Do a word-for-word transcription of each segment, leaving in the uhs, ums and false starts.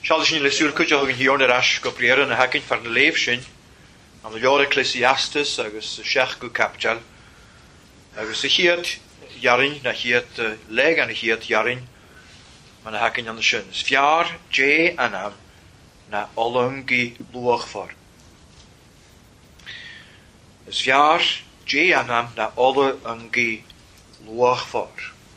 Sial sin le siúl cuideach an hiorn arás go bréan na hacinn far na léh sin an na leor Ecclesiastes agus seach go capteal agus a chiad jarin na chiad leg an a chiad jarin man na hacinn an sin. Is fiar J anam na olungi luach for. Is fiar J anam na olungi luach for.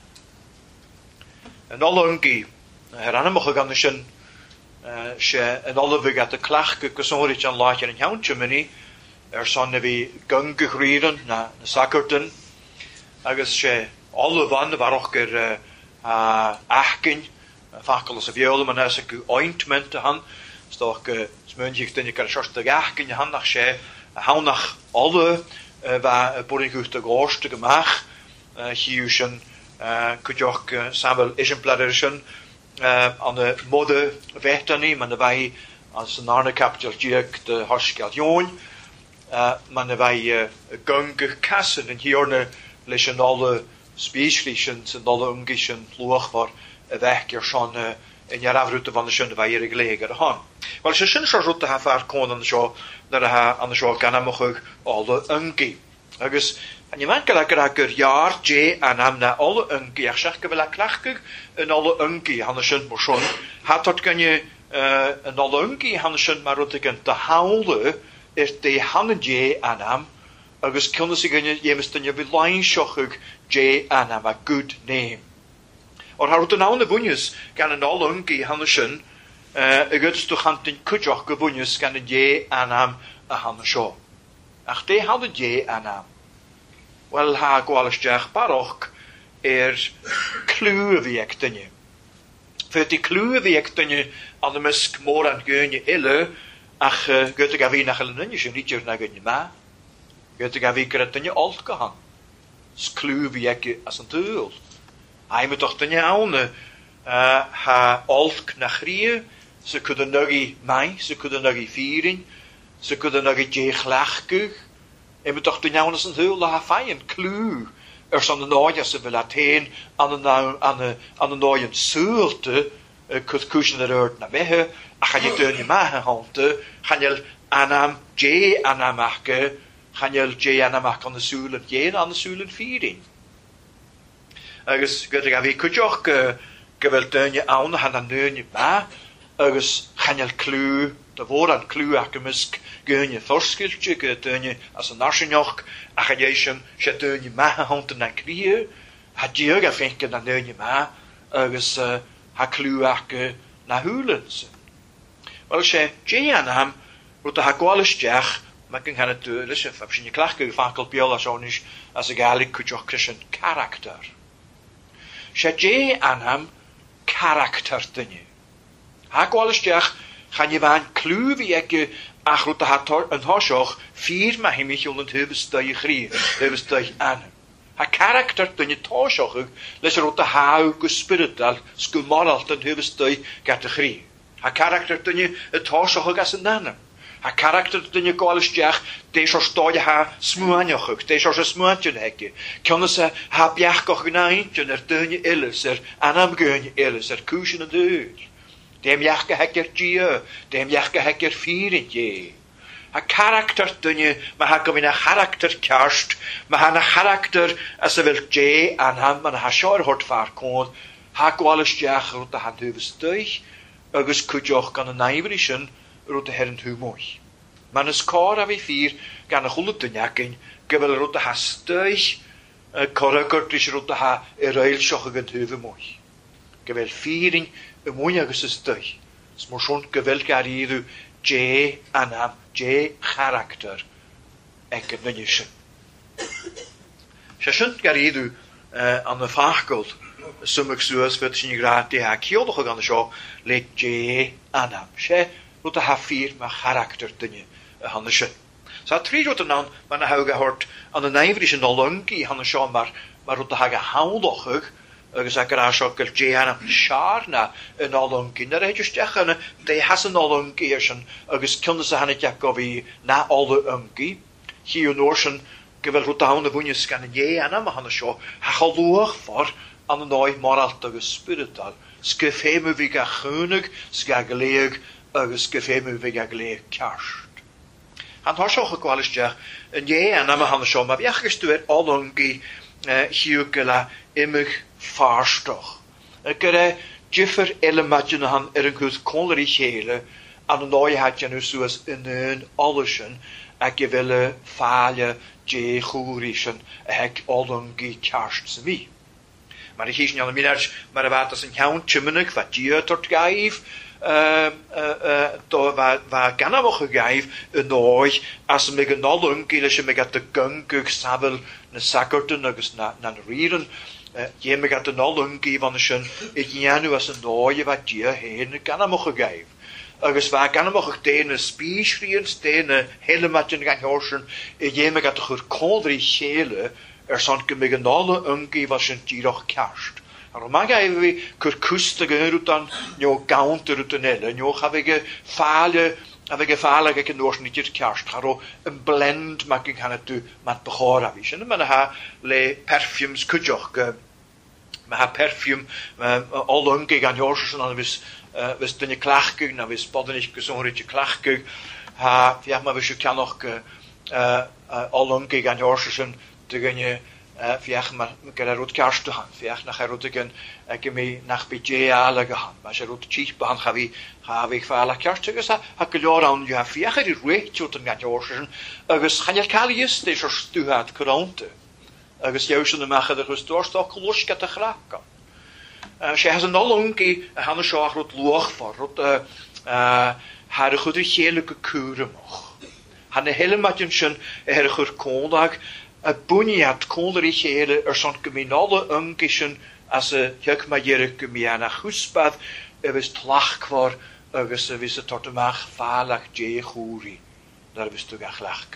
An olungi her anamach gan sin se an olivig at de clach go sorit an laat in jountje mini er son na vi gungegrieren na na sakerten agus se alle van waarop er achkin fakel se violen man as ik ointment han stoch smunjig den ik er schorste achkin han nach se hou nach alle waar boring goed de grootste gemacht hiuschen kujok Samuel Ishenbladderschen Uh, aan de mode vechtani, maar wij als een arne capital juk de harskadjon, uh, maar wij uh, gunge kassen en hier lezen alle specialisten en alle ungischen loog waar weg er schon uh, in jaar afroute van de schöne wij hier gelegen han. Wel ze zijn zo route ha vaar konen zo dat ha aan de zo kan mogen alle ungi. Agus en je merkt dat ik er jaar J en hem na alle ungi. Ik zeg wel een klachtig en alle ungi hansen maar schon. Had dat kan je een alle ungi hansen maar dat ik een te houden is de handen J en hem. Agus kunnen ze gaan je mist dan je belang schochig J en hem a good name. Or had het nou de bunjes kan een alle ungi hansen. Ik het toch aan den kujach gebunjes kan een J en hem a hansen. Ach de hadden J en hem. Wel ha gwalsteach baroch er kluweek dinge. Voor die kluweek dinge aan de misk moor aan geunje ille, ach gote gavi nach een nunje niet je naar geunje ma. Gote gavi kret dinge alt gehan. Skluweek as een tuul. Hij moet toch dinge aune ha alt nach rie, ze kunnen nuggy mij, ze kunnen nuggy vieren, ze kunnen nuggy J glachkug. En we toch de nou eens een heel laag fijn clue. Er zijn de nooit als ze willen laten aan de aan de aan de nooit zuurte. Kut kussen er uit naar weg. Ga je doen je maken handen. Ga je aanam J aanam maken. Ga je J aanam maken aan de zuilen J aan de zuilen viering. Ergens gaat er weer kut je ook geweld doen je aan gaan dan doen je maar. Ergens ga je clue. De woord aan clue akemisk gun je verschiltje, gun je als een nationalk, achadjetion, je gun je maar handen naar krieën, had je ook afvinken dan gun je maar, ergens ha clue akke naar hulen. Wel je J aan hem, wat de hakwalisch jach, maar kan het doen, dus heb je klachten vaak op jou zo niet, als ik eigenlijk kun je ook een karakter. Je J aan hem karakter dingen. Hakwalisch jach. Gaan je van kluweeke achrote hator een hosoch vier maar hem je onder het stuie grie, het stuie aan. Ha karakter dan je tosoch, les er rote hau gespirital, skumaral dan het stuie categorie. Ha karakter dan je het tosoch as een naam. Ha karakter dan je koalisch jach, deze stoie ha smuanjoch, deze smuantje hekke. Kunnen ze ha bjachkoch genaintje er dan je illes er anam gun je illes er kusen en deur. Dem jachke hekker J, dem jachke hekker vieren Ha karakter dunje, maar ha kom in een karakter kerst, maar ha een karakter als ze wil J aan hem, maar ha schoor hort vaar kon, ha kwalisch jach rot de hand huwe stuig, agus kutjoch kan een naiverischen rot de herrend hu mooi. Maar een skor avi vier kan een goede dunjakken, gewel rot de ha stuig, korrekert is rot de ha eruilschochigend huwe mooi. Gewel viering, een mooie gestuig. Het moet schon geweld garidu J anam J karakter. Ik heb niet zo. Ze zijn garidu aan de vaargoed. Sommige zoals wordt zien graag die haar kiel nog gaan zo leek J anam. Ze moeten haar vier maar karakter dingen handen ze. Zo drie roten dan, maar na hebben gehoord aan de nijverische nolunki handen zo maar maar roten haar gehouden. Agus ac yr asiogyl J anam siarna yn olwng yn yr edrych dechan de has yn olwng eirsin agus cynna sa hanna diaco fi na olwng hi yn orsyn gyfel rwyd dawn y fwynys gan yn J anam a hanna sio ha chalwch for an yn oed moralt agus spiritual sgefému vi ga chunig, sgagleeg, agus sgefému vi ga gleeg kerst. Han har sio chagwalisteach, yn ie an am a han sio, ma fiach gystuir olongi hiwgela imig farstoch. Gyda jiffer elemadjen han er een kus kolleri chele, an een ooi had je nu zoals in een ollisjen, ek je wille faalje, je goerischen, ek olongi kerst se mi. Maar ik kies niet aan de minnaars, maar er was een jouw tjummenig, wat je tot geef, waar kan er nog geef, een ooi, als ze me genollen, als je me gaat de gungug sabel, een sakkerten, agus na na rieren, je me gaat de nollen geef van de schoen, ik ja nu als een ooi, wat je heen kan er nog geef. Agus waar kan er nog een spiesrien, een hele matje gaan horsen, je me gaat de goed koldrie schelen, er zijn gemegenolle unge was een tieroch kerst. En mag even we kur kuste gehoord dan jo gaunter rutenelle, jo heb ik fale, heb ik fale ik een oors niet kerst. Haro een blend mag ik gaan het doen met begora wis. En men ha le perfumes kutjoch, men ha perfume al unge gaan horsen en wis wis dunne klachkug, na wis poddenig gezonretje klachkug. Ha ja maar wis kan nog al unge gaan horsen. De gunje fiach maar gera rot kerst te han fiach nach rotigen ek me nach budget alle gehan maar ze rot chief behan gavi gavi fala kerst te gesa ha gelor aan je fiach die recht tot een gadjorsen agus gaan je kalius de so stu hat krante agus jousen de mache de gestorstok loska te graken ze has een olonki han so rot loog voor rot eh haar goede heerlijke kuren mag han de hele matjen er goed kondag a buniat kolderig hele er son geminale ungischen as a juk ma jere gemiana husbad er was tlach kwar agus er was a tortemach falach je khuri daar was tu gachlach.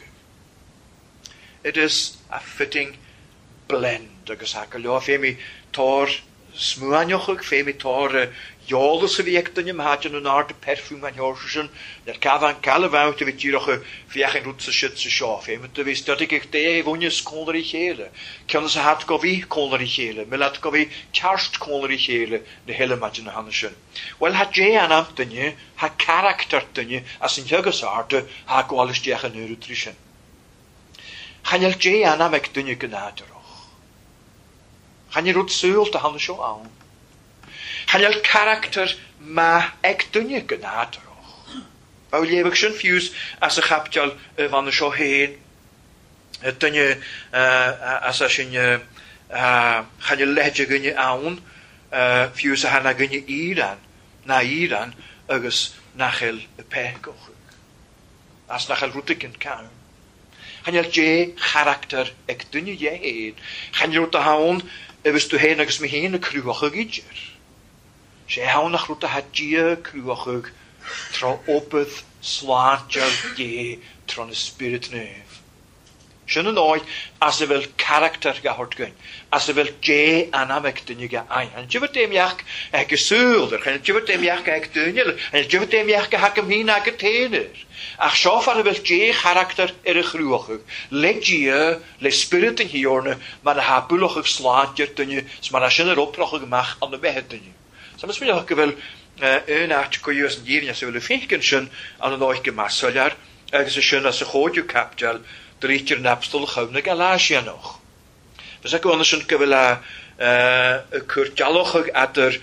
It is a fitting blend agus hakalo femi tor smuanjoch femi tor Jolles week dan je maatje een aarde perfume aan jorsen. Dat kan van kalle wouten weet je nog via een roetse schutse schaf. Je moet weten dat ik de wonjes kolderigelen. Kan ze had kovi kolderigelen. Me laat kovi kerst kolderigelen. De hele maatje naar handen. Wel had je aan hem dan je, ha karakter dan je, als een juggesaarte, ha kwalisch tegen neurotrischen. Gaan je je aan hem ik dan je genaderoch. Gaan je roet zeul te handen zo aan. Han je karakter ma ek dunje genaderoch. Wou je heb schon fuse as a chapjal van de show heen. Het dunje as a shinje han je ledje gunje aan fuse han a gunje Iran na Iran agus nachel pekoch. As nachel rutiken kan. Han je je karakter ek dunje je heen. Han je rota haun was tu heen agus me heen kruige gidjer. Ze hou nach rute had je kruachug tro opeth slaatje je tron de spirit neef. Schöne nooit als ze wil karakter gehoord gun, als ze wil je anamek dunje ge ein. En je wordt hem jak ek gesulder, en je wordt hem jak ek dunje, en je wordt hem jak hak hem hina getener. Ach schafar wil je karakter er kruachug. Let je le spirit in hiorne, maar ha bulachug slaatje dunje, maar als je er oprachug mag aan de weg dunje. Så man skulle ha vel en art kuriøs givning så vil finken skjøn an noe gemassoljar er så skjøn at så hod jo kapjal drikker napstol havne galasia nog. Så jeg kunne skjøn vel eh kurtjaloch atter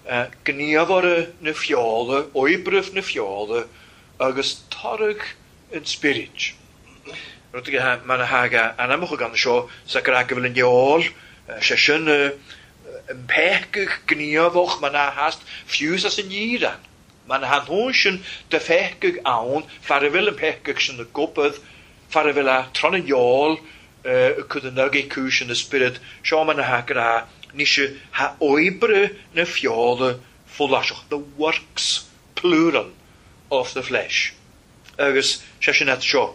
gniavore ne fjale oibruf ne fjale agus targ in spirit. Rot ik man haga an am gaan så så krak vel en jol så skjøn een pechkig gniavoch man hast fuse as in jiran. Man han honschen de pechkig aan, far wil een pechkig zijn de koppet, far wil a tronnen jol, could the nuggy kush in the spirit, show man ha gra, nische ha oibre ne fjole, vollashoch, the works, plural, of the flesh. Agus, sheshenet show.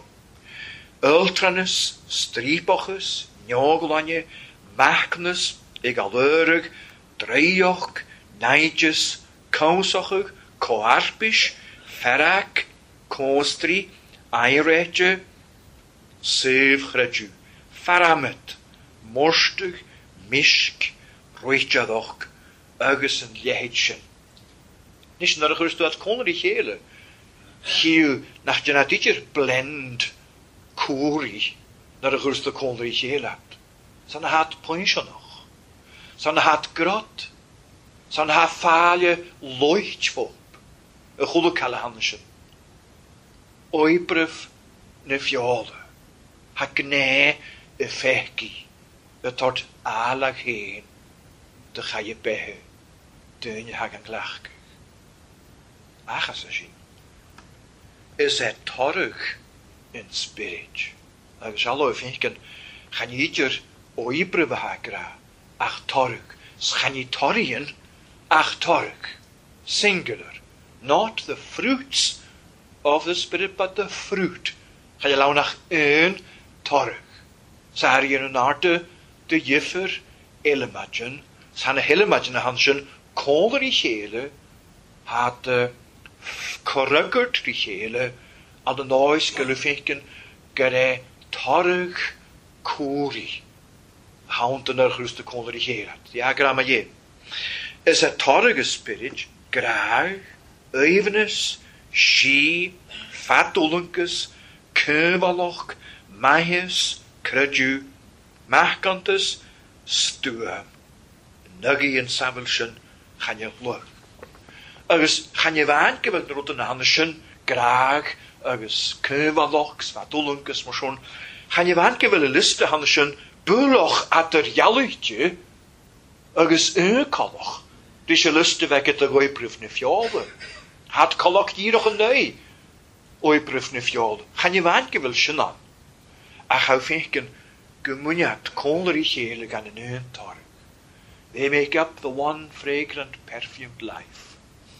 Ultranus, stripochus, njoglanje, machnus, egaleurig, dreioch, neidjes, kousochig, koarpisch, ferak, kostri, eiretje, sevgretju, faramet, morstig, misk, roitjadoch, agus an lehéid sin. Nis nar a chuirstú at cónar I chéile. Chiú nach dyna dydr blend cwri nar a chuirstú cónar I chéile. San hat poinsio noch. San hat grot. San hat fáile loichtfop. Y chwlw cael a hansyn. Oibrif na fiole. Ha gné y fegi. Y tord alag heen. De ga je behe. Dyn je hag an glachg. Achas a sin. Is het torg in spirit. Agus allo finken. Gaan je ieder oibrif ha gra. Ach torg. Gaan je torien. Ach torg. Singular. Not the fruits of the Spirit, but the fruit. Ga je launach een torg. Sa har je een arte de jiffer elemagen. Sa han helemagen hansjen koler I chele. Had de korrugert I chele. Al de nois gelufinken gere torg kuri. Hounten er gruste koler I chele. Ja, grama je. Is a torg spirit graag. Evenes, she, fatulunkus, kövaloch, mahis, krudju, mahkantus, stua. Nuggy en savilshin, gaan je vlug. Agus, gaan je waangewild roten hanshin, graag, agus, kövaloch, fatulunkus, moshon, gaan je waangewild liste hanshin, buloch at er jalutje, agus, eukaloch, die je liste weket de goeiproef ne fjolde. Had kolok hier nog een nee. Oibrif ne fjol. Gaan je waanke sin aan. Ach hou finken. Gemuniat koler I chele gan een een torg. They make up the one fragrant perfumed life.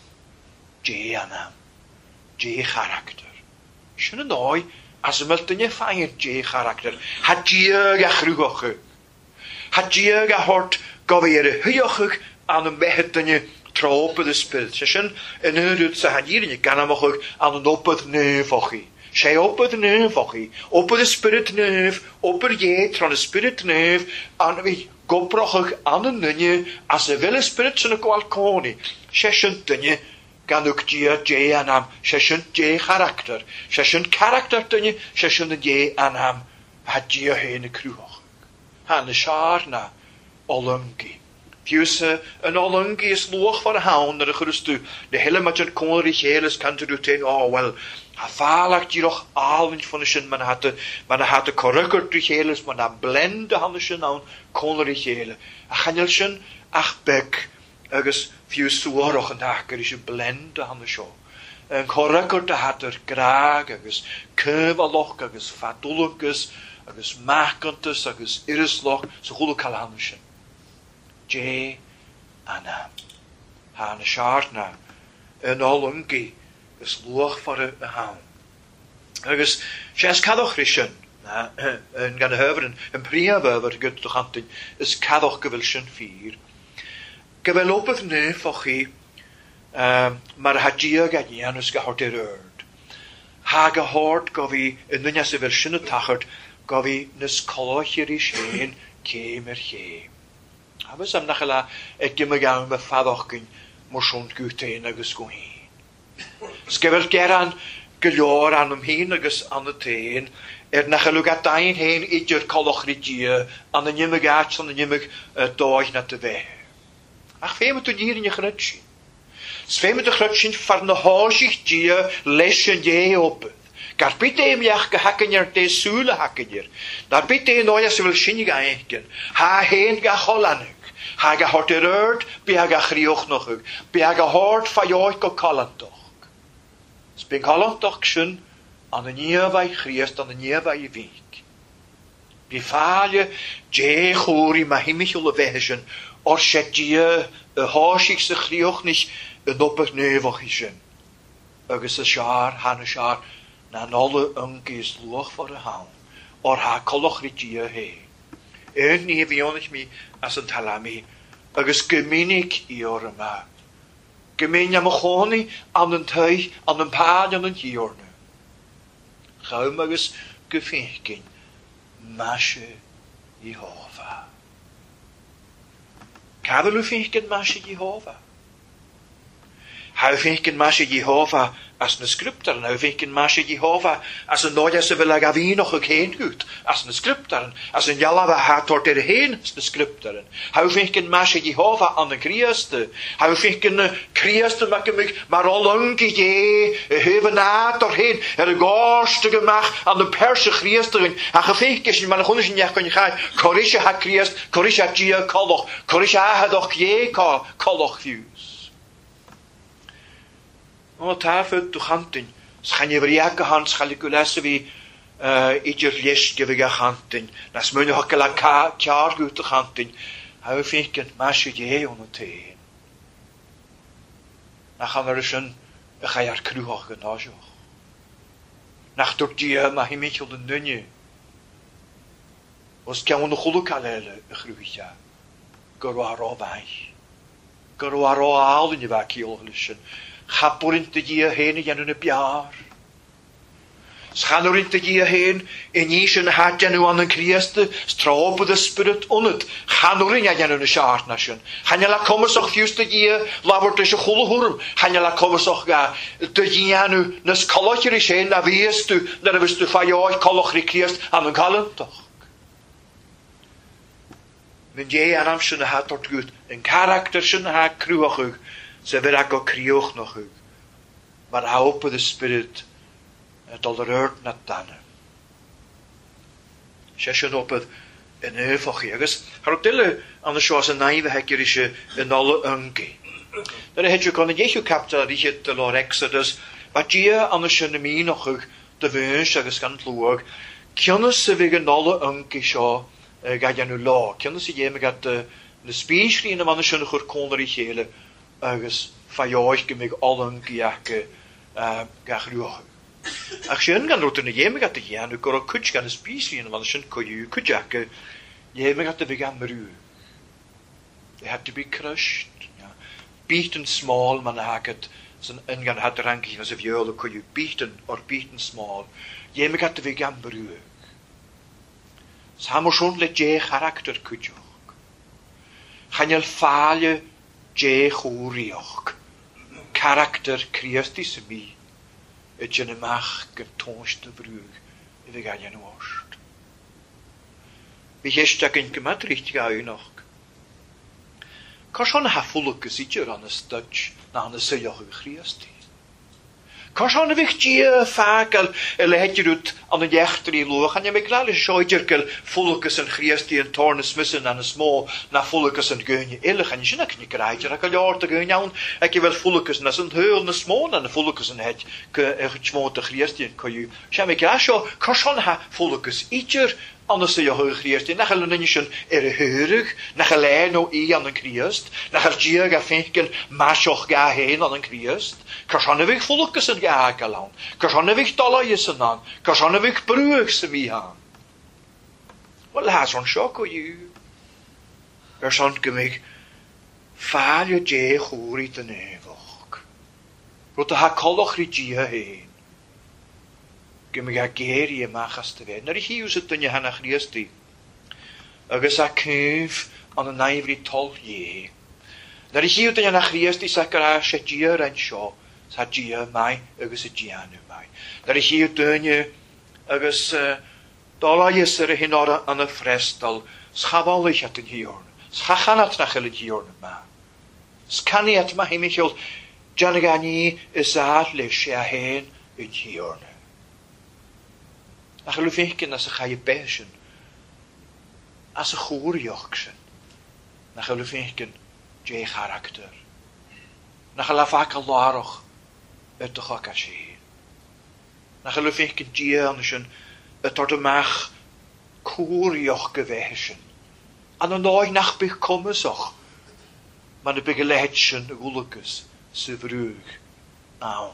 J anam. J character. Sin een nooi. As een multen je feier J character. Had je gachrugachug. Had je gehort. Gavere huyachug. Aan een behettenje. Tropen de spirit. Session en nu ze had hier in je kan nog ook aan een op het neuvochi. Zij op het neuvochi. Op de spirit neuf. Op er je van de spirit neuf. Aan wie goprochig aan een nunje. Als ze willen spirit zijn ook al koni. Session dunje. Kan ook je je aanam. Session je karakter. Session karakter dunje. Session je aanam. Had je heen kruog. Han de sharna. Olungi. Piusse een olungi is loog voor hound naar de gerustu. De hele met een konrig heles kan te doen. Oh wel, ha falakt je nog allen van de zin. Man had de, man had de korrukker de heles, man had blende handen zin aan konrig hele. Gaan je zin, ach bek, ergens piusse oorlog en haker is je blende handen zo. Een korrukker de had er graag, ergens keuvaloch, ergens fatulungus, ergens makentus, ergens irisloch, zo goed ook al handen zin. J anam. Han a shartna. Een olungi. Is loog voor een haan. Agus, sjes kadoch rishen. En gan höveren. Een priavever gut toch antin. Is kadoch gewilshen vier. Gewel op het neuf vachi. Maar had je gad janus gehort erurd. Ha gehort gavi. En nun ja se wilshen tachert. Gavi nes kolocheri sheen. Kemer keem. We zijn nachela ik gemme gaan met vadochkin motion gute agus go heen. Skevel geran gelor aan hem heen agus aan de teen. Er nachelu gat dain heen ieder kolochrigie aan de nimme gaats aan de nimme doog naar de weg. Ach feme tu hier in je grutschen. Sveme de grutschen van de hoosig die leschen je op. Gar bitte im jach gehacken jer de sule hacken jer. Dar bitte noja se wil shinnig einken. Ha heen ga hollanuk. Ha ga hort erurd, bi ha ga chrioch nog ug. Bi ha ga hort fa joich go kallantoch. Sping kallantoch schön an de nieuwai chriest an de nieuwai wiek. Bi falje je chori ma himmich ulle wehischen. Or shet je e hoosig se chrioch nicht een opper neuwachischen. Agus a schaar, han a schaar. Na alle unge is loog voor de haan. Or ha koloch ritje heen. En nie vionich mi as een talami. Agus geminik i orma. Gemin ja machoni aan een tuig, aan een paad aan een hiorne. Gauw agus gefinkin. Mashe Jehovah. Kabel ufinken masje Jehovah. Hou finken masje Jehovah as na scriptaren. Hou finken masje Jehovah as een nooit as ze willen gavi nog ook heen goed. As na scriptaren. As een jalawa hatort er heen as na scriptaren. Hou finken masje Jehovah aan de Christen. Hou finken Christen maken mij maar al lang je hebben na doorheen. Er een gorste gemaakt aan de perse Christen. En gefinken maar gewoon eens niet kan je gaan. Korische ha Christ. Korische ha Gia koloch. Korische ha doch je koloch views. O tafel tu chantin, schan je vriake hand, schal ik u lessen wie ieder lesje wie chantin, nas mun je hokkela kjaar gut chantin, hou finken masje je on het heen. Na gaan er een ga je kruog genajoch. Nach door die ma himichel de nunje. Was kan we goede kalele gruja. Gorwaro bij. Gorwaro al in je wakiolischen. Chapur te die heen in een jaar. Schalor te die heen in Jezus hat je nu aan een Christen stroop de spirit onet. Chanor in je een schaart nation. Gaan je la komen zo fuiste die labort is een goede hoorn. Gaan je la komen zo ga te die nu een skalotje is heen na wees tu dat we stu van jou kaloch Christ aan een kalm toch. Men je aan amschen hat tot goed een karakter zijn ha kruig. Ze willen ook krioch nog ook. Maar hou op de spirit. Het al de reurt naar tannen. Zesje op het in heel geers. Haar dille aan de zoals een naive hekkerische in alle unke. Dan heb je kon een jeetje kapta die het de Lord Exodus. Wat je aan de schenemie nog ook de wens dat is kan loog. Kunnen ze wegen alle unke zo ga je nu laag. Kunnen ze je met de de spieschrien aan de schone korkonderigele. Agus fajoich gemig allen giake gachruach. Ach schön gan roten jeme gat de janu kor kutsch gan spiesie en van schön koju kutjake. Jeme gat de vegan meru. They had to be crushed. Ja. Beaten small man haket. Zijn ingan had rankig as of jole koju beaten or beaten small. Jeme gat de vegan meru. Samo schon le je karakter kutjok. Ganjel faalje je chwrioch. Karakter Christi sy mi. Het je mag getoonste brug. I fi gael yn worst. Vi heshtag yn gymad richtig a nog. Cos hon hafwlwg ysydio'r an y stydj na an y sylioch y Christi. Cos hon y fych dia fagel y lehedrwyd an y jechtri lwch an y meglal y sioedyrgel fwlwgys yn Christi yn torn y smysyn an y smo na fwlwgys yn gynnu illich an y sy'n ac ni graidr ac a liord y gynnu iawn ac i fel fwlwgys na sy'n hyl na smo na fwlwgys yn hed eich chmod y Christi yn coiw. Sian meglal sio cos hon ha fwlwgys idr Anders je hoog Christ, nach een nation er heurig, nach een lijn o i aan een Christ, nach een gier ga finken machoch ga heen aan een Christ, kashanewig volkes en ga kalan, kashanewig dollarjes en aan, kashanewig brugs wie aan. Wel has on shoko you. Er son gemig faal je je goeri te nevog. Rot ha koloch ri gier heen. Gymig a geir i machas te fe. Nyr i hi ywys ydyn ni hana Christi. Agus a cyf an y naifri tol ie. Nyr i hi ydyn ni hana Christi sac ar a se gyr yn sio. Sa gyr mai agus y gianw mai. Nyr i hi ydyn ni agus dola ysir y hyn o'r an y ffrestal. Schafol eich at yn hiorn. Schachan at na chyl y hiorn yma. Sgani at ma hym i chiol. Jan y gani ys a leis a hen y hiorn. Ach geloof ik in als ze ga je beschen. Als ze goer joksen. Dan geloof ik in je karakter. Dan geloof ik al larig uit de gakasje. Dan geloof ik in je anders een het door de mag goer jok gewezen. En dan nooit nacht bekomen zag. Maar de begeleidschen de goelekes ze vroeg. Nou.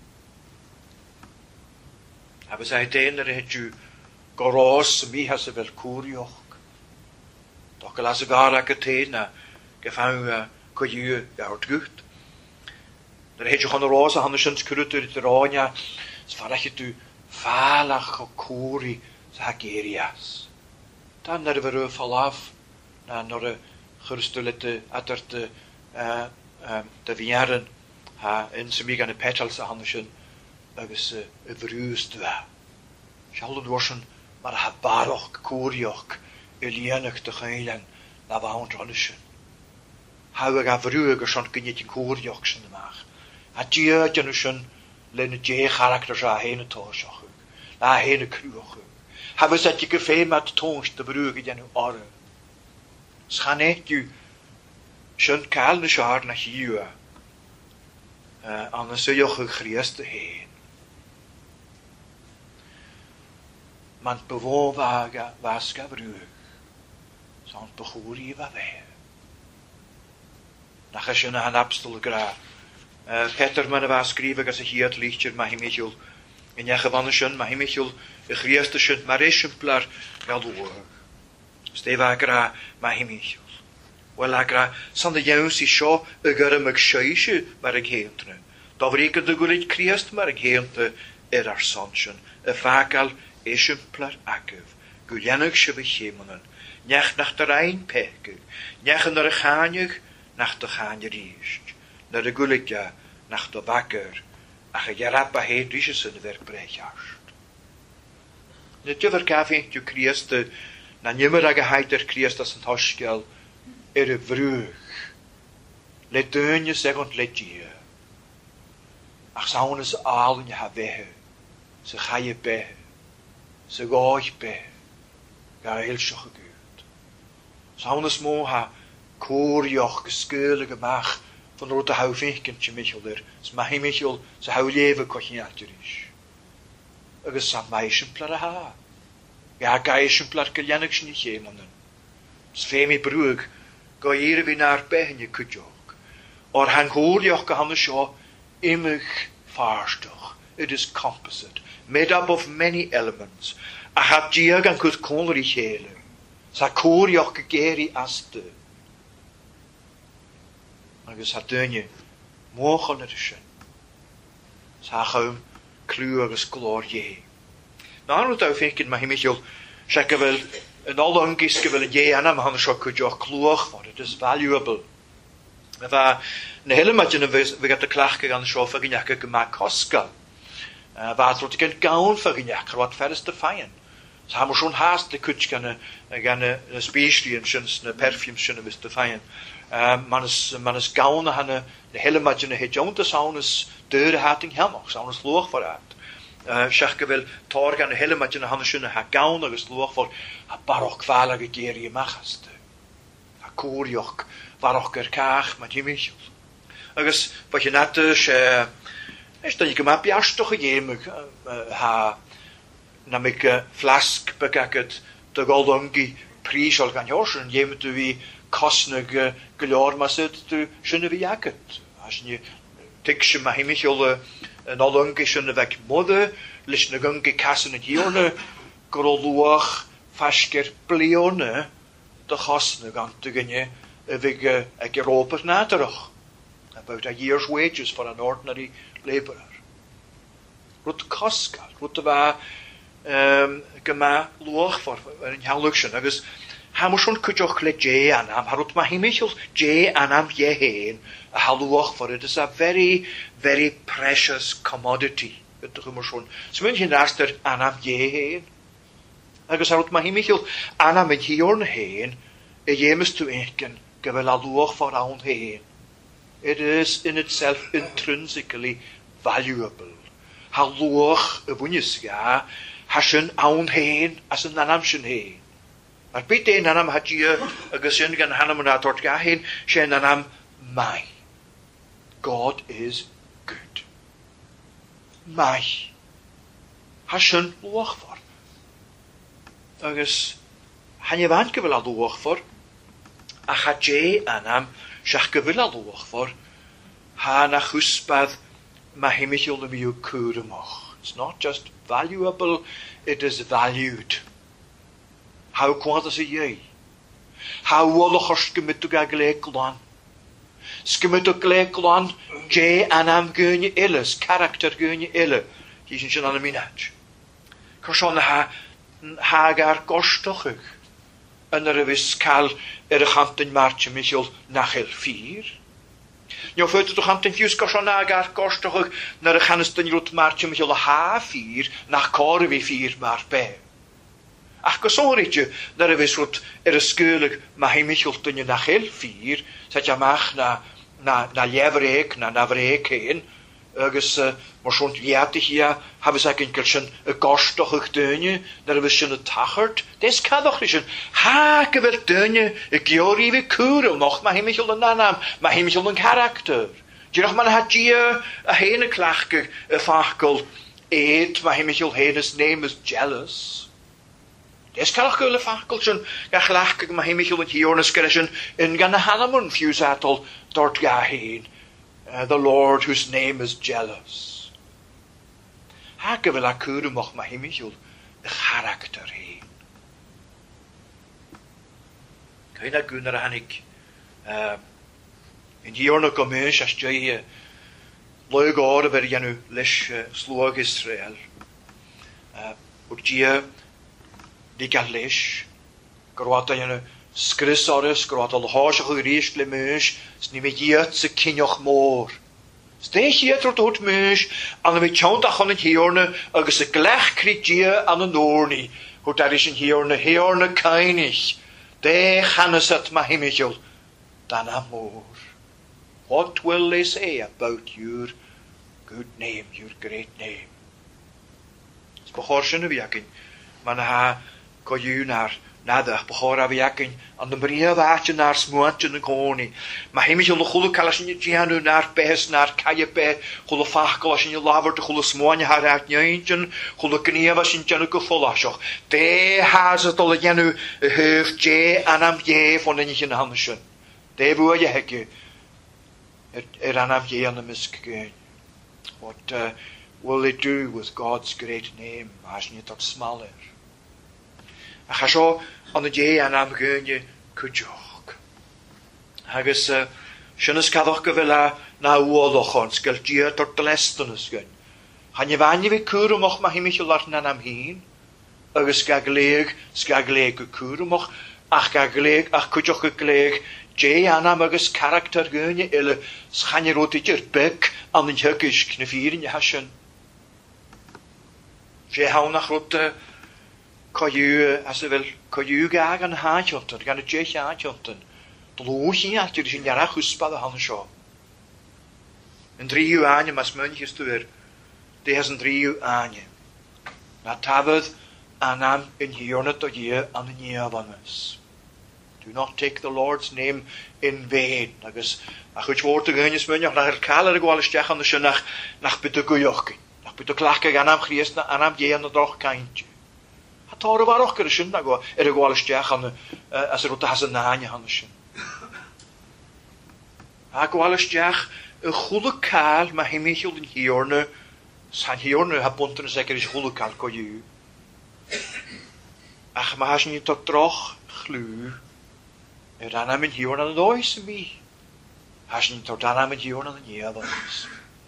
Hebben zij het ene het je goros wie has ze wel kurioch. Toch laat ze gar ik het ene gevangen kun je ja het goed. Dan het je gewoon roze handen schons krutter te ronya. Zwaar je tu falach kuri zagerias. Dan naar we er vanaf naar naar chyrstulete aterte de viaren ha in sy mig an y petals a hannesyn agus y frwys dwa. Sialod warsen mar ha baroch cwrioch y lianach dy chailan na fawn dronnysyn. Hau ag a frwys ag sy'n gynnyd yn cwrioch sy'n ymach. A dia dynysyn len y je character sa hen y tosioch ag. Na hen y crwioch ag. Hafys at i gyffeim at tons dy frwys ag yn orau. Schan eich sy'n cael na siar na hiwa. An y sy'ioch ag chriast y hen. Man bewo vaga vaska brug. Sånt behori va ve. Nach as han abstel gra. Peter man va skriva gas hier lichtjer ma himichul. In ja gewannischen ma himichul de grieste schut maar exemplar gado. Steva gra ma himichul. Wel gra san de jousi sho e gurm ek scheise maar ek heentne. Da vreke de gulit kriest maar ek heente er ar sonchen. E vakal exemplar akef. Gulianig shbe chemonen. Nech nach der ein peke. Nech naar gaanjig nach de gaanje riest. Naar de gulitja nach de bakker. Ach je rappa heet is in de werkbreechast. De tjever kafe je krieste na nimmer a geheiter kriest as en hoschkel er e vrug. Let deunje segond let je. Ach saun is al in je ha wehe. Ze ga je behe. Ze goich behe. Ga heel schoche geurt. Saun is mo ha koorjoch geskeule gemach van rote houvinkentje Michel der. S ma hi Michel ze hou leven kochje atjerish. Agus sa meisemplar ha. Ja geisemplar keljanik niet jemanen. S femi brug ga hier wie naar behenje kudjok. Or han koorjoch gehanne scho immig faarstoch. It is composite, made up of many elements. A hat diag an kud konri hele. Sa koorjoch gegeri aste. Agus hat dönje mogen er zijn. Sa gaum kluurus gloor je. Nou het vind ik maar Michel zeggen wel en al dan giske wel je en hem han scho kudjoch kloog want it is valuable. Maar va ne hele matje we gaat de klaag gaan scho vergnjake gemaak koska. Waar tot ik een gaun vergnjake wat verder te fijn. Ze hebben schon haast de kutskane gerne speeslien schöns ne perfumes schöne is te fijn. Man is man is gaun hanne de hele matje ne het jonte saunus deure hating helmach saunus loog vooruit. Schachke wel torgan de hele matje ne hanne schöne ha gaun agus loog voor a barok kwalige gerie machaste. A koorjoch barok er kaag met jimichel. Agus wat je net is is dat je maar piast toch gegeven ha na ik flask bekaket de goldongi prijs al kan jorsen je moet wie kostnig geloor maar zit te schöne wie jacket als je tikje maar hemichel en al onge schöne weg mode lisne gunge kassen het hierne groloog fasker pleone de kostnig aan te gene wege ek Europa naterog about a year's wages for an ordinary laborer. Rut koskal, rut va um gema loch for in haluction. Agus ha mo schon kutjoch le je anam, harut ma himichel je anam je heen. A haluch for it is a very very precious commodity. Het mo schon. So wenn je naster anam je heen. Agus harut ma himichel anam je jorn heen. E jemes tu enken gevel a loch for aun heen. It is in itself intrinsically valuable. Halloch y bwysga, hasyn awn heen as yn anamsyn heen. Ar byd ein anam hadia y gysyn gan hanam yn adort ga heen, sy'n anam mai. God is good. Mai. Hasyn loch for. Agus, han je van gyfel a loch for, a chadje anam, Siach gyfil a loch for, ha na chwsbad ma himichol na miw cwrymach. It's not just valuable, it is valued. How kwad is a ye? How woloch or skimit to ga gleeklan? Skimit to gleeklan, je anam gynje illes, character gynje ille. Hier zijn ze aan de minach. Korsan ha hagar gostochig. yn yr ywys cael yr ychant yn march Michael nachel ffyr. Nio ffyrdd ydwch ant yn ffiws gosion ag ar gostwch na'r ychanys dyn rwt march Michael o ha ffyr nach cor fi ffyr mar be. Ach gosorit yw na'r ywys rwt yr ysgylig mae hi Michael dyn nachel ffyr sat amach na na na lefreg na na freg hyn agus uh, mar sŵnt liati hi a hafys ag yn gyrsion y gostoch ych dynnu na'r ywys sy'n y tachart des cadoch rysyn ha gyfer dynnu y giori fi cwr o noch mae hi Michael yn anam mae hi Michael yn character dyrach ma'n hadia a hen y clachg y ffachgol eid mae hi Michael hen his name is jealous. Des calach gyl y ffacol sy'n gach lach ag mae hi Michael yn hiwr yn ysgyrysyn yn gan y hanamwn ffiws atol dort ga hyn. Uh, the Lord whose name is jealous. Ha gyfel a cwrw moch mae hi Michael y character hyn. Cain a gwyn ar hannig yn hiwr na gomys as jai loig o'r fer janw leis slwag Israel. Wrth gia di gael leis, gyrwada yna sgrys oris, gyrwada lhosach o'r rysg le mwys, sni me diat sy cynioch môr. Stein chiat o'r dod mwys, an y tiawnt ach o'n yn hiorna, agos y glech cri dia an y nôrni, hwt aris yn hiorna, hiorna cainig, de chanasat ma himichel, dan a môr. What will they say about your good name, your great name? Sbachorsin y fiacyn, man ha go yw na'r nadach bachor a fiacyn, ond yn brif at yn na'r smwant yn y goni. Mae hym eisiau chwlw cael asyn i gianw na'r bes, na'r caia be, chwlw ffachgol asyn i lafr, dy chwlw smwan i har at niaintyn, chwlw gniaf asyn gianw gyffol asioch. De has y dol y gianw y hyf, je anam je, fôn yn eich yn hansyn. De fwy y hegu, yr anam je an y misg gyn. What uh, will they do with God's great name, asyn i dod smaler? A chasio, ond y je anam gyn i cwjoch. Agus, sy'n ysgaddoch gyfela na uodoch ond, sgyl dia dod dylestyn ysgyn. Han i fannu fi cwr ymwch ma hym eich o larn anam hyn, agus gagleg, sgagleg y cwr ymwch, ach gagleg, ach cwjoch y gleg, je anam agus character gyn i ile, schan i rwyd i dyr byg, an yn hygys cnefyr yn i hasyn. Je hawn ach rwyd coiw, as y fel, coiw gag an haachiontyn, gan y jech haachiontyn. Dlwch i at ydych chi'n iarach hwsbad o hann sio. Yn driw anya, mas mynd i'ch ystwyr, de has yn driw anya. Na tafydd anam yn hiornat o ie an yn iafanus. Do not take the Lord's name in vain. Agus, ach wyt fawr dy gynny's mynd, nach yr cael ar y gwalysdiach an y sio nach, nach bydd y gwyioch gyn. Nach bydd y clach ag anam chries na anam ie an y droch caint. A tor y farwch gyda sy'n na go, er y gwalysdiach an y, as yr wrth has y nanya an y sy'n. A gwalysdiach, y chwlw cael mae hymeichol yn hiorna, sa'n hiorna ha bwnt yn y segr is chwlw cael go yw. Ach mae has ni dod droch chlw, er anam yn hiorna yn oes yn mi. Has ni dod anam yn hiorna yn iaddons.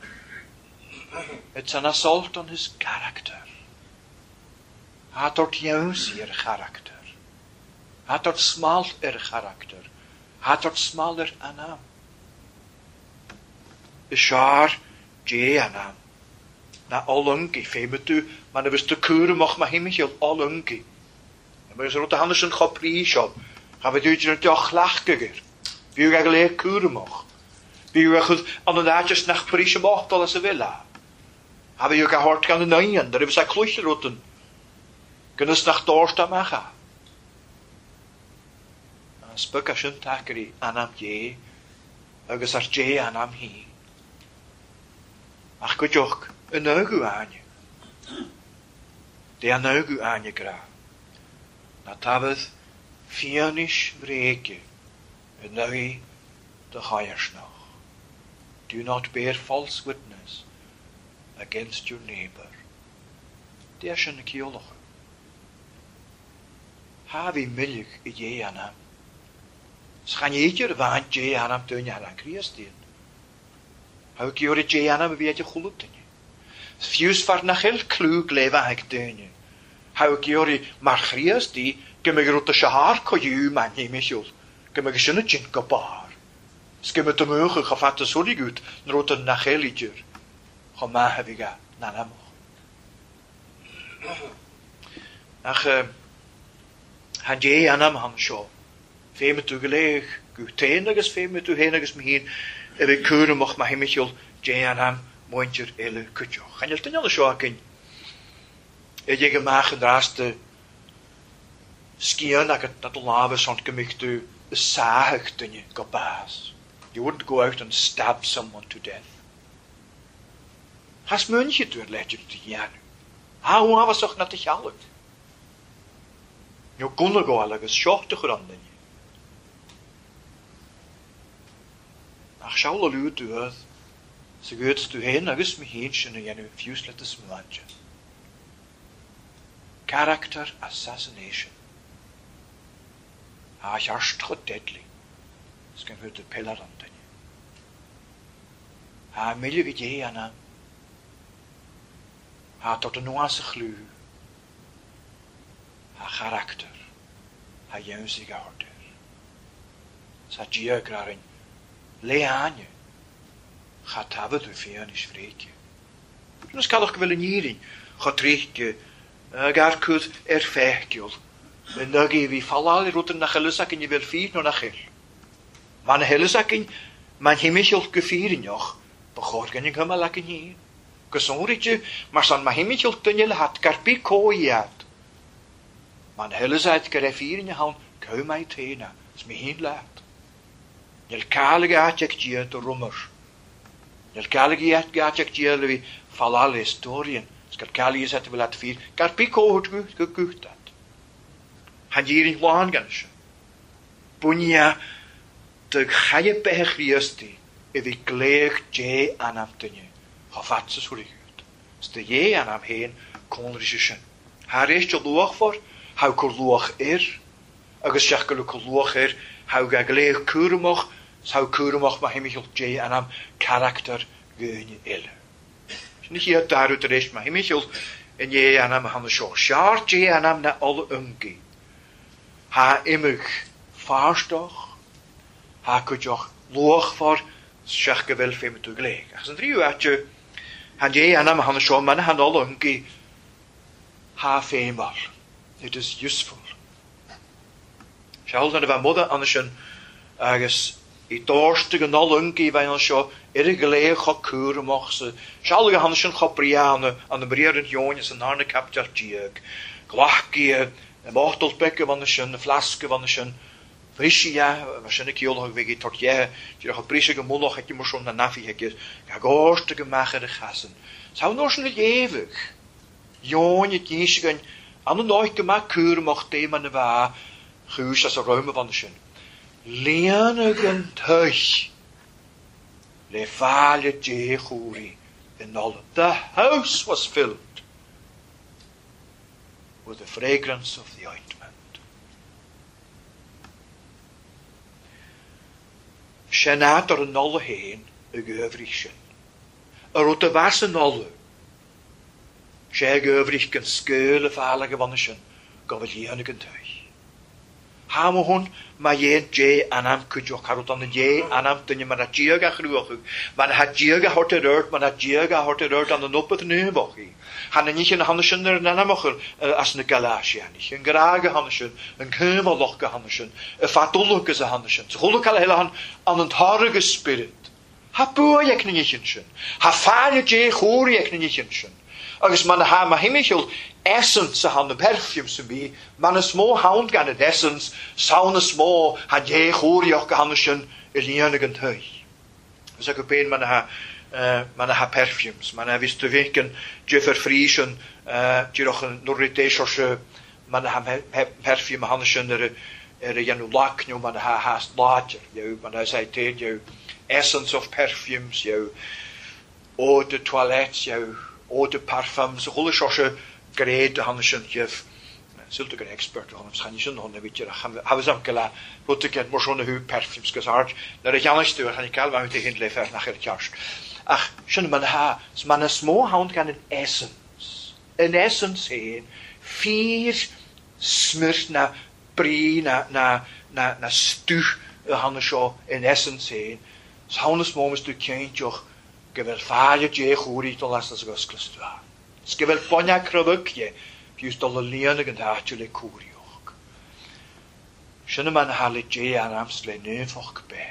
It's an assault on his character. Ha dod iaws i'r character. Ha dod smalt i'r character. Ha dod smalt i'r anam. Y siar, je anam. Na olyngu, ffeimydw, ma'n ywys dy cwr ymwch ma hym eich olyngu. Mae'n ywys rwyd y hanes yn chopri siob. Ha fe dwi'n dyn dioch lach gygyr. Fiw gag le cwr ymwch. Fiw achwyd, ond yn adjust nach pris y mochtol as y fila. Ha fe yw ga hort gan y nain, dar ywys a clwyll yr wrtyn. Gynnys nach dorst am acha. Sbyg a sy'n tacri anam je, agos ar je anam hi. Ach gydioch, yn ygw anya. De an ygw anya gra. Na tafydd fianish vrege, yn ygw dy chaersnach. Do not bear false witness against your neighbor. De sy'n y ciolwch. Ha fi milig i je anam. Schan eidio'r faint je anam dyn i haran crias dyn. Ha fi gyr i je anam y fi eich chwlwg dyn. Ffiws far nach il clw glefa hag dyn. How Giori Marchrias di, Gimmigrutta Shahar Koyu man Himishul, Gimmigishina Jinka bar. Skimmet de Muge gevatte sorry gut, Rota Nacheliger. Gemahaviga, Nanamo. Ach, han je anam han sjo. Feme tu geleg, guteniges feme tu heniges mihin, ewe kure moch ma himichel, je anam, mointjer ele kutjo. Gaan je ten alle sjo akin. E je gemaag draaste skiën dat het dat lave sont gemich tu saag tunje kapaas. You wouldn't go out and stab someone to death. Has muntje tu let je te janu. Ha hoe was toch net te jalk. Je kon er go alles schochte granden. Ach schau lu tu het. Ze gaat tu heen agus me heenschen en janu fuslet smlanje. Character assassination. Ha jarstro deadly. Skan hört de pillar aan den. Ha milje idee aan. Ha tot de nuance glu. Ha karakter. Ha junsige harder. Sa geograrin. Leanje. Gaat hebben de fianisch vreetje. Dus kan ik wel een hierin. Gaat richtje. Gar kut er fechkjol. En dan geef je valal routen naar Hillesak en je wil vier nog naar Hil. Man Hillesak in, man himichel gevieren nog. Begoor kan je hem lekker hier. Gezonritje, maar san ma himichel tunnel had karpi kooiat. Man Hillesak kan vieren je hand, kou mij tena, is me heen laat. Jel kale gaat je kje te rommer. Jel kale gaat je kje lewi valal historien. Skal kali is het wel laat vier. Karpiko het gekucht dat. Han hier in laan gansje. Punya te gaje pechriesti. Evi gleeg je anam tenje. Havat ze sorry goed. Ste je anam heen konrische. Haar is je loog voor. Hou ko loog er. Agus schakkel ko loog er. Hou ga gleeg kuremog. Zou kuremog maar hemig je anam karakter geune elle. Niet hier daaruit de rest, maar hemichel en je aan hem aan de show. Schaart je aan hem naar alle unge. Ha immig vaarstoch. Ha kunt je loog voor schachke wel veel met tegelijk. Als een drie uur je han je aan hem aan de show, maar aan alle unge. Ha feemal. It is useful. Schal dan de van moeder aan de schon ergens. I dorstige nalungi wij ons zo irreguleer gekeuren mochten. Schalge hansen gabriane aan de breren jongens en harne kapter diek. Glachkie en bochtelbekken van de schön, flaske van de schön. Frisia, waarschijnlijk heel nog wegen tot je, je nog een prisige moloch heb je maar zo'n nafi hekjes. Ja, gorstige magere gassen. Zou nog niet eeuwig. Jonge kiesgen aan de nooit gemaakt keuren mocht thema de waar. Guus als de ruime van de schön. Leanigen thuis. Le valle jehuri in all. The house was filled with the fragrance of the ointment. Shenat er een alle heen, een geuvrischen. Er uit de wassen alle. Zij geuvrischen skeulen valige wannischen, gavalianigen thuis. Hamu hun ma jen je anam kujo karot an je anam tunje man hat jiga gruog man hat jiga horte rört man hat jiga horte rört an de noppet neubochi han nicht in hanschen der namacher as ne galasia nicht in grage hanschen en kevel loch gehanschen e fatulke ze hanschen zoluk al helan an en harige spirit ha boe je knietjen ha faale je hoor je knietjen agus man ha ma himichel essence aan de perfumes te be, man een small hound gaan het essence, zou een small had je hoor je ook gehanschen in enigend huis. Dus ik op een man ha man ha perfumes, man ha wist te winken, je verfriezen, je nog een norritation, man ha perfume hanschen er er je nu lak nu man ha haast later, je man ha zei tegen je essence of perfumes, je eau de toilette, je eau de parfums, alle soorten Great Hansen Jeff. Zult ik een expert van hem schijnen dan weet je hebben we zo kla wat ik het maar zo'n hu perfumes gezegd dat ik anders door gaan ik al maar tegen leven naar het jaar. Ach, schön man ha, man een small hound kan een essence. Een essence heen Fyr smyrt na bri na, na, na, na stwch y hanna sio in essence hyn. So hawnes moments du ceintioch gyfer ffair je chwri to las as gysglys dwa. Sgyfer bonia crybygje fiws dol y lian ag yn dhatio le cwrioch. Sy'n yma'n halu je an amsle nefoch be.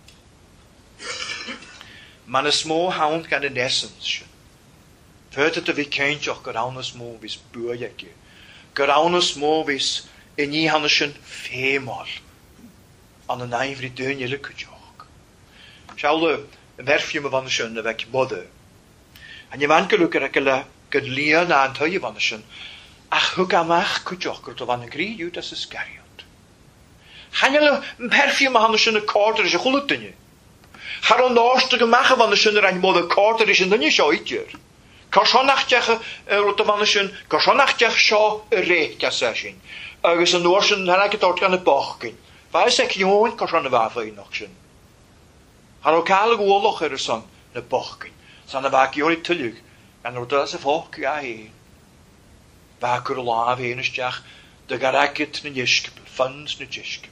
Man is små hawn gan in essence. Fyrta dy fi ceintioch gyrawn ys mô fys bwyag. Gyrawn ys mô fys in i hanna sy'n ffemol. An y naifri dyn i lykydioch. Siawle, yn herffium y fan sy'n y fec bodde. An i fan gylwg ar agla gydlian a antau y fan sy'n ach hwg amach cydioch gyda fan y gri yw das ysgariad. Hanel yn herffium y hanna sy'n y corder is y chwlwg dyn i. Har o'n nostig amach y fan sy'n yr ein bod y corder is yn dyn i sio eitir. Corsionachtiach rwyd y fan sy'n, corsionachtiach sio y reich as sy'n. Agus yn o'r sy'n hynny gydort gan y bochgyn. Faes ec yw'n corsion y fath o'i noch sy'n. Har o cael y gwoloch ar y son y bochgyn. San y fag i o'r i tylyg. Gan o'r dys y ffoc a hyn. Fag o'r laf hyn ysdiach. Dy garagyd na ysgybl. Ffans na ysgybl.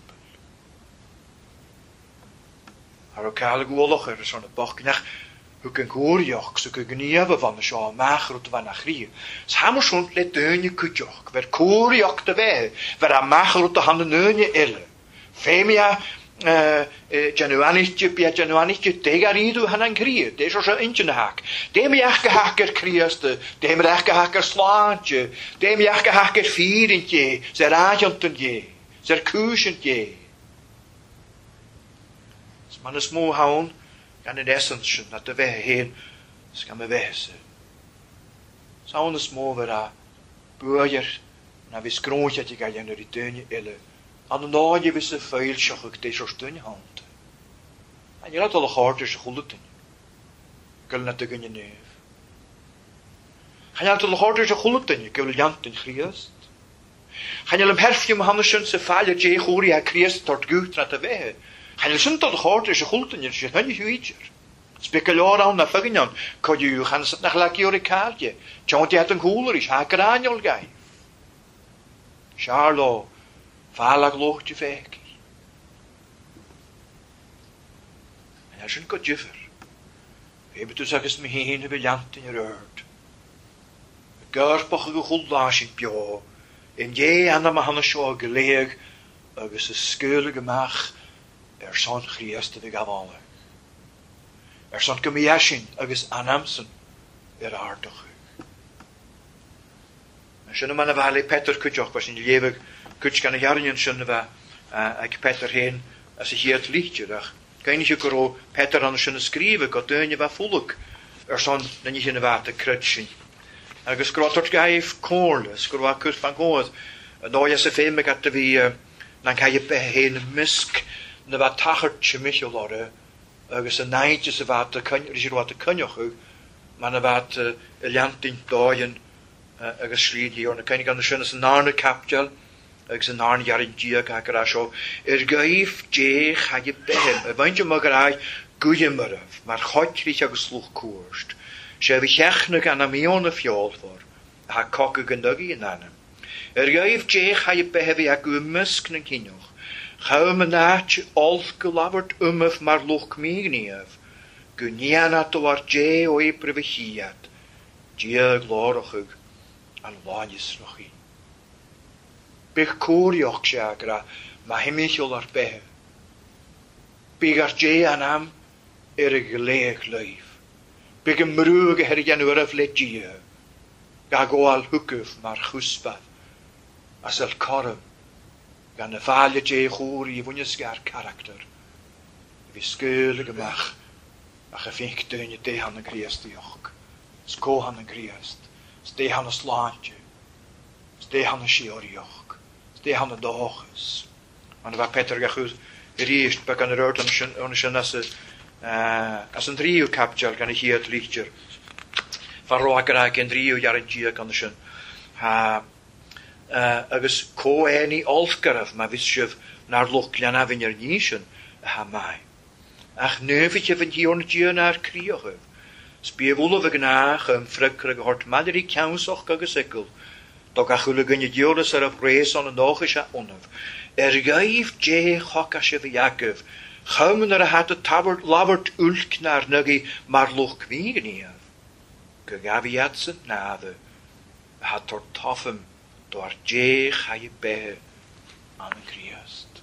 Har o cael y gwoloch ar y son y bochgyn. Ach, hwg yn gwrioch, so gyg niaf y fan y sio, mach rwyd y fan ach ri. Sam o sŵnt le dyn i cwdioch, fer gwrioch dy fe, fer a mach rwyd y han y nyn i ele. Femi a januanitje, bia januanitje, deg ar idw han yn cri, de so sio inch yn y hac. Dem i ach gehak er criaste, dem i ach gehak er slaantje, dem i ach gehak er fyrintje, ser agentun je, ser kusentje. Man is små haun, gan in essence at de weg heen skam me wese. Saun is små vera burger na vis grootje te ga in de dönje elle. An no je wisse feil schog de so stun hand. En je laat al harder se gulten. Kel na te gunje neef. Ga je al harder se gulten, je kel jant in Christ. Ga je lem herfje Mohammedsson se falle je gori a Christ tot gut na te weg. Ga je sunt al harder se gulten, je se han je huicher. Speculor aan na fagnan, kan je gaan sit nach lak jore kaartje. Tjont je het een cooler is, ha kranjol gai. Charlo, falag lochtje vek. En hij zijn kot juffer. We hebben toen zeggen me heen briljant in je rørt. Gørpach ge goldlasje pjo. En je aan de mahanne sjo geleeg, agus de skeule gemach, er son Christe de gavale. Er son gemiashin agus anamsen er aardig. En schöne man avale Peter kutjoch was in lewig kutsch kan jarjen schöne va ek Peter heen as ich hier het lichtje dag. Kan je koro Peter aan schöne skriven got deunje va volk. Er son dan je in water krutschen. Agus grotort gaif korle, skurwa kut van god. No je se film gat te vi dan kan je be heen misk na va tachertje michelore. Agus y naid ys y fad y cynioch, rys i'r wad y cynioch yw, ma'n y fad y liantyn doen agus shlid hi, o'n y cynnig gan y sy'n ys y narn y capdial, agus y narn iarin diag ag yr asio, yr gaif dech hag y behem, y faint yma grai gwym yraf, mae'r choit rich agus slwch cwrst, sef i chechnig an amion y ffiol for, a ha coc y gyndygu yn anam. Yr gaif dech hag y behem ag ymysg yn cynioch, Gauw me naatje olf gelabert umef maar loch meegneef. Gunjana to war je oi privilegiat. Je glorigig an wanjes nog in. Big korioch chagra, ma hemichel ar behe. Big ar je anam er geleeg leif. Big een mruge her jan uraf let je. Ga go al hukuf maar guspa. As el korm. Gan y falle je chwr i fwynys gair karakter. Fi sgwyl y gymach. Ach y ffink dyn y dehan yn Christ diolch. Sgohan yn Christ. Sdehan y slantje. Sdehan y sior diolch. Sdehan y dochus. Ond fa Peter gachwyd i rist ba gan yr ord o'n sy'n as as yn driw capdial gan y hiad lichtjer. Fa roag yr ag yn driw jarin gia gan y sy'n. Ha... Uh, agus ko eni olfgaraf ma visjev naar lokjan avin er nischen ha mai. Ach neuvetje van hier onje naar krioge. Spie wolle we gnaag een frukkerig hort maderi kousoch agus ekkel. Doch a chwle gynnu diolus ar y bres on y noch is a onaf. Er gaif je chok a sef Jacob. Chawm ar a hat y tabert labert ulk naar nugi mar loch kwiegen eaf. Gagaf i atsen nade. Hat tor toffem door je ga je behe aan de Christ.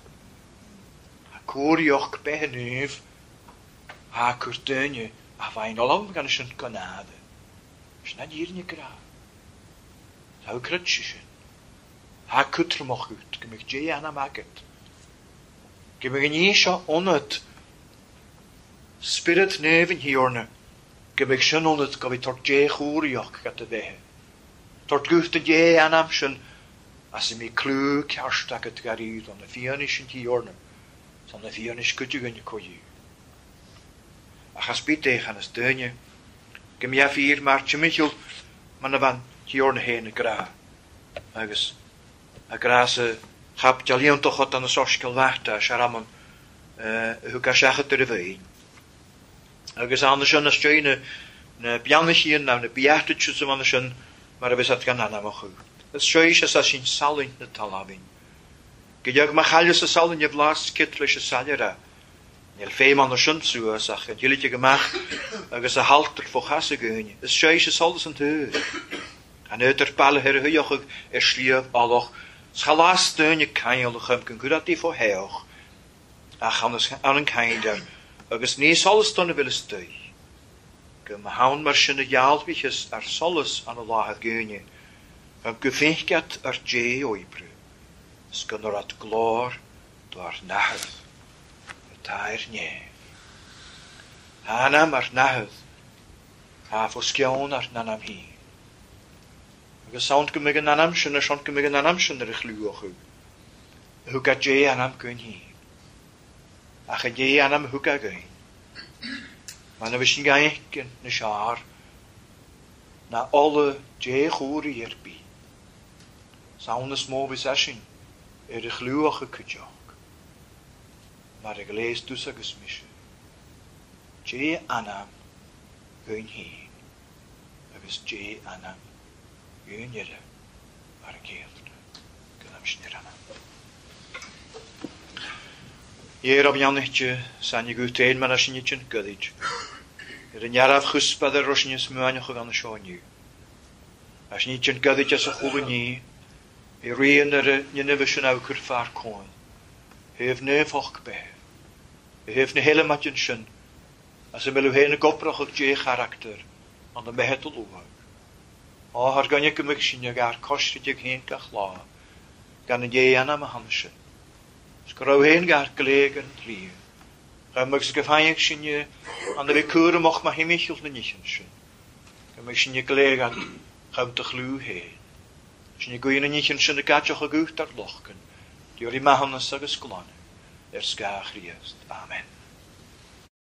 A korioch behe neef. Ha kurtunje. A vain olam gan is een kanade. Is na hier nie gra. Zou krutjes. Ha kutrmoch gut. Gemig je aan maket. Gemig nie sha onnet. Spirit neven hierne. Gemig schon onnet gavi tor je korioch gat de behe. Tort gufte je anamschen, as mi klug kerstaket garid on de fianischen tiorne, son de fianisch kutjugen je koji. Ach as bitte gaan es deunje, gem ja vier maartje michel, man van tiorne heen gra. Agus, a grase, gap jalion toch wat aan de soskel wachta, sharaman, hu ka shachet de vein. Agus anders an as joine, ne pianischen, na ne biachtetjes man schon, maar we zat gaan aan hem goed. Het is zoals als je salin de talabin. Gejag machalje se salin je vlaas kitlische salera. Nel feeman de schunzu zag het jullie gemaakt. Er is een halter voor gassen geunje. Het is zoals alles aan het en uit er palle her huyog er schlief alloch. Schalas steunje kan je luchem kun goed die voor heog. Ach gaan dus aan een kinder. Er is niet alles dan willen stui. Gym hawn mar sy'n y ialwichus ar solus an y lahat gynnu. Gym gyfeingat ar je oibru. Sgynnar at glor doar nahydd. Y tair nef. Hanam ar nahydd. Ha fosgion ar nanam hi. Agus sawn gymig yn anam sy'n y siont gymig yn anam sy'n yr ichlwch yw. Hwga je anam gyn hi. Ach y je anam hwga gyn. Maar we zien kijken naar jaar, naar alle jegoeren hierbij. Zouden små besessen, er de gluwige kutjak. Maar ik lees dus een gesmisje. Je anam, gun heen. Het is je anam, gun jere, maar ik geef het. Gunam schneer anam. Hier op Jannetje zijn je goed een, maar als je niet een guditje. Er een jaar afgespa de rosjes muanjoch aan de schoonje. Als je niet een guditje zo goed niet, je reen er je nieuwe schnauker vaar kon. Hij heeft nu volk bij. Hij heeft een hele matje schoen. Als hij wil een koprach je karakter, aan de behet te lopen. Oh, haar kan je kumig zien je gar kostet je geen kachla. Kan je aan hem hansen. Skrau heen gar gelegen trie. Ga mag ze gefangen zien je aan de wekuren mag maar hemichel de nichen zien. Ga mag zien je gelegen ga te glu heen. Zien je goeie nichen zien de katje gegucht dat lochen. Die ori mahan sages klan. Er ska Christ. Amen.